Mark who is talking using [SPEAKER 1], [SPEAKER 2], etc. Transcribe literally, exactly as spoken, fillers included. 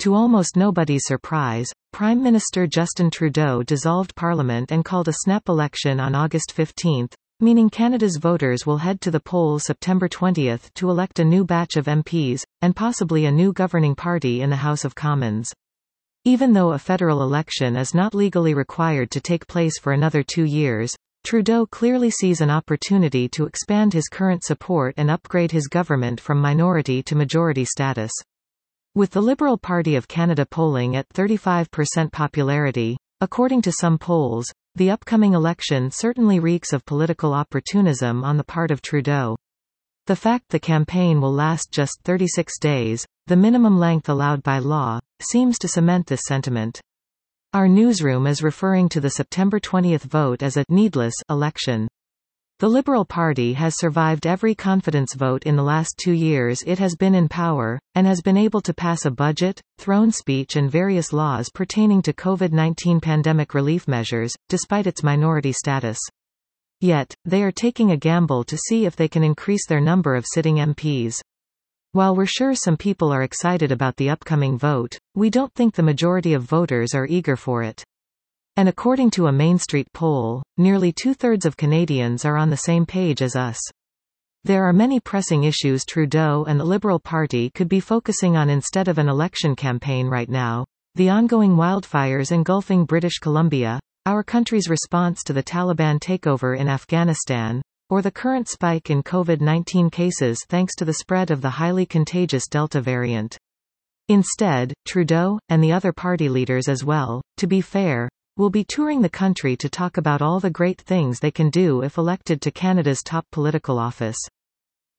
[SPEAKER 1] To almost nobody's surprise, Prime Minister Justin Trudeau dissolved Parliament and called a snap election on August fifteenth, meaning Canada's voters will head to the polls September twentieth to elect a new batch of M Ps, and possibly a new governing party in the House of Commons. Even though a federal election is not legally required to take place for another two years, Trudeau clearly sees an opportunity to expand his current support and upgrade his government from minority to majority status. With the Liberal Party of Canada polling at thirty-five percent popularity, according to some polls, the upcoming election certainly reeks of political opportunism on the part of Trudeau. The fact the campaign will last just thirty-six days, the minimum length allowed by law, seems to cement this sentiment. Our newsroom is referring to the September twentieth vote as a needless election. The Liberal Party has survived every confidence vote in the last two years it has been in power, and has been able to pass a budget, throne speech and various laws pertaining to COVID nineteen pandemic relief measures, despite its minority status. Yet, they are taking a gamble to see if they can increase their number of sitting M Ps. While we're sure some people are excited about the upcoming vote, we don't think the majority of voters are eager for it. And according to a Main Street poll, nearly two-thirds of Canadians are on the same page as us. There are many pressing issues Trudeau and the Liberal Party could be focusing on instead of an election campaign right now: the ongoing wildfires engulfing British Columbia, our country's response to the Taliban takeover in Afghanistan, or the current spike in COVID nineteen cases thanks to the spread of the highly contagious Delta variant. Instead, Trudeau, and the other party leaders as well, to be fair, will be touring the country to talk about all the great things they can do if elected to Canada's top political office.